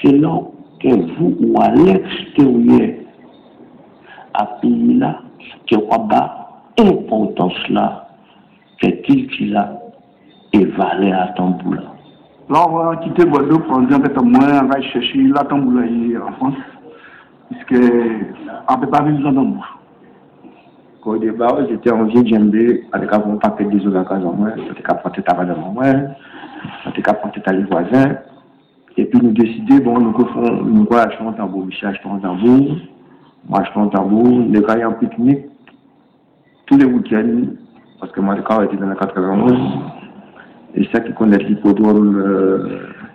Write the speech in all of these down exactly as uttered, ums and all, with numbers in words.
C'est là que vous ou à l'extérieur à pays là que quoi bas importance là que culture là et valeur à Tambour là. Là, on va quitter Guadeloupe en disant que moi, on va chercher la Tambour en France, puisque on ne peut pas vivre sans Tambour. Au départ, j'étais en vieux djembé avec un paquet de isolats à moi, j'étais capable de travailler dans moi, j'étais capable de travailler voisins. Et puis nous décidons, bon, nous faisons, nous achetons un tambour, Michel achetons un tambour, moi achetons un tambour, nous allons en pique-nique tous les week-ends, parce que moi, le corps était dans la quatre-vingt-onze, et ça qui connaît l'hippodrome, euh,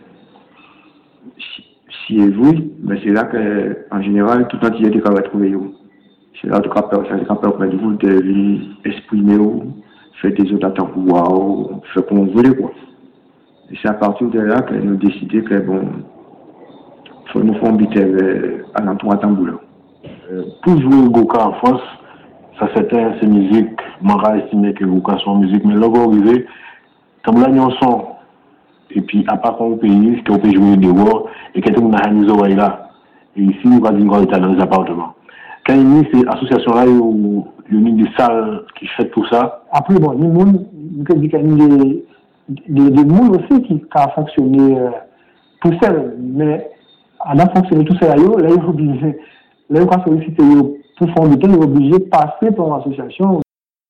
si et vous, mais c'est là qu'en général, tout entier était capable de trouver. C'est là que c'est capable de vous de exprimer, faire des autres tambours, faire comme vous voulez, quoi. Et c'est à partir de là que nous décidons que bon, faut nous faire habiter à l'entour tambour. Euh, pour jouer au Goka en France, ça c'était ces musiques, m'aurait estimé que Goka sont musique, mais là vous arrivez, comme là nous son, et puis à part qu'on pays, qu'on peut jouer dehors, et que tout le monde a mis oreilles là. Et ici, on va dire qu'on est dans les appartements. Quand il y a ces associations-là, il y a des salles qui font tout ça. Après, bon, il y a des des des moules aussi qui ont fonctionné euh, tout seul, mais en a fonctionné tout seul, là, il est obligé, là, il faut solliciter pour faire du temps, il est obligé de passer par une association.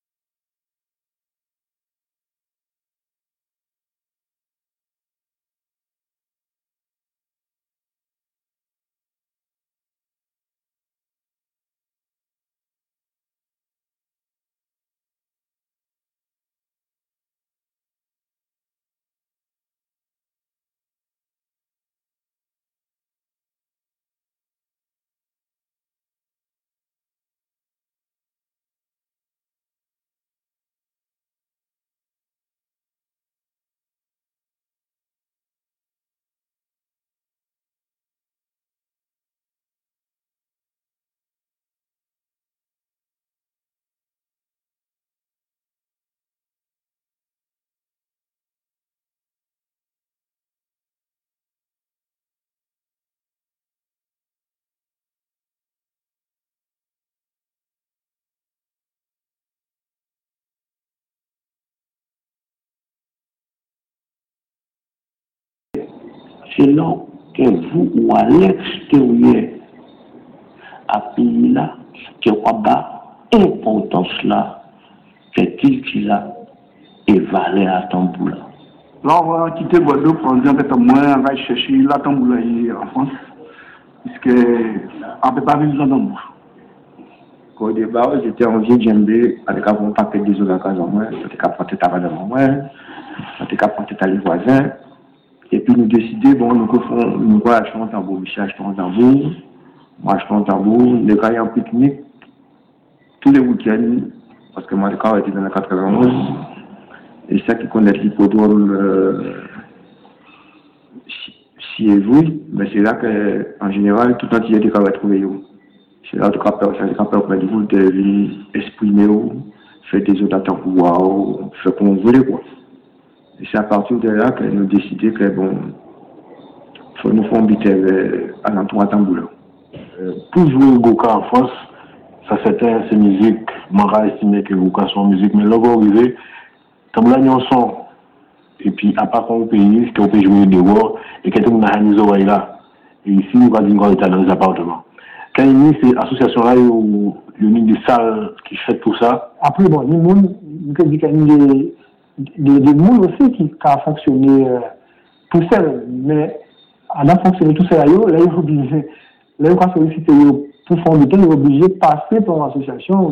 C'est là que vous ou à l'extérieur à pays là que quoi bas importance là que culture là et valeur à Tambour là. Là, on va quitter Guadeloupe en disant que moi, on va chercher la Tambour en France, puisque on ne peut pas vivre sans Tambour. Au départ, j'étais en vieux djembé avec un paquet de isolats à moi, j'étais capable de travailler dans moi, j'étais capable de travailler voisins. Et puis nous décidons, bon, nous faisons, nous achetons un tambour, Michel achetons un tambour, moi achetons un tambour, nous allons en pique-nique tous les week-ends, parce que moi, le corps était dans la quatre-vingt-onze, et ça qui connaît l'hippodrome, euh, si et vous, mais c'est là qu'en général, tout entier était capable de trouver. C'est là que c'est capable de vous de exprimer, faire des autres tambours, faire comme vous voulez, quoi. Et c'est à partir de là que nous décidons que bon, faut nous faire habiter à l'entour tambour. Euh, pour jouer au Goka en France, ça c'était ces musiques, m'aurait estimé que Goka sont musique, mais là vous arrivez, comme là nous son, et puis à part qu'on pays, qu'on peut jouer dehors, et que tout le monde a mis oreilles là. Et ici, on va dire qu'on est dans les appartements. Quand il y a ces associations-là, il y a des salles qui font tout ça. Après, bon, il y a des des des moules aussi qui ont fonctionné euh, tout seul, mais en a fonctionné tout seul, là, il est obligé, là, il faut solliciter pour faire du temps, il est obligé de passer par une association.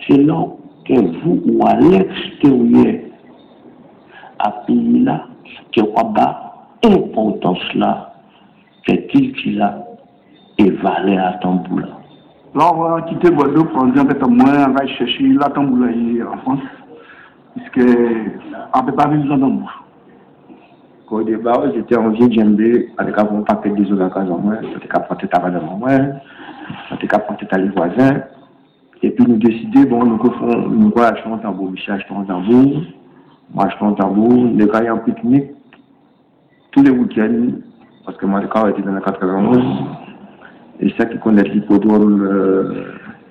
selon que vous ou à l'extérieur, à pays là, que quoi bas, importance là, que culture là, et valeur à Tamboula. Là, on va quitter Guadeloupe, on dit que moi, on va chercher la Tamboula en France, puisque on ne peut pas vivre dans Tamboula. Au départ, j'étais en vieux djembé avec un paquet de désolé à moi, j'étais qu'à porter ta valeur à moi, j'étais qu'à porter ta les voisins. Et puis nous décider, bon, nous faisons, nous allons acheter un tambour, Michel acheter un tambour, moi acheter un tambour, nous allons en pique-nique tous les week-ends, parce que moi, le corps était dans la quatre-vingt-onze, et ça qui connaît l'hippodrome, euh,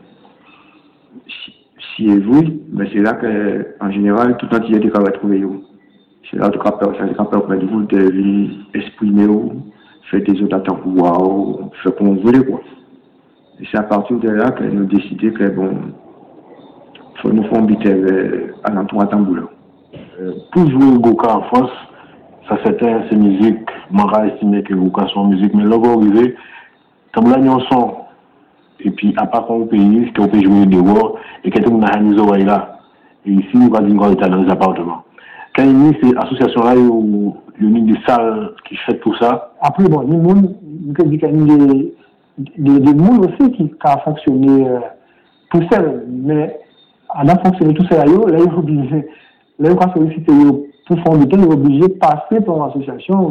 si et vous, mais c'est là que, en général, tout entier était capable de trouver. C'est là que c'est capable de vous de exprimer, faire des autres attentes, faire comme vous voulez, quoi. Et c'est à partir de là que nous décidons que bon, faut nous faire habiter à l'entour de Tamboula. Euh, pour jouer au Goka en France, ça c'était ces musiques, je estimé que Goka sont musique, mais là vous arrivez, Tamboula n'y en sont. Et puis à part qu'on pays, ce qu'on peut jouer dehors, et que tout le monde a mis oreilles là. Et ici, on va dire qu'on est dans les appartements. Quand il y a cette association-là, il y a des salles qui fait pour ça. Après, bon, il y a des des des moules aussi qui ont fonctionné euh, tout seul, mais en a fonctionné tout seul, là, il est obligé, là, il faut solliciter pour fonder, il est obligé de passer par une association.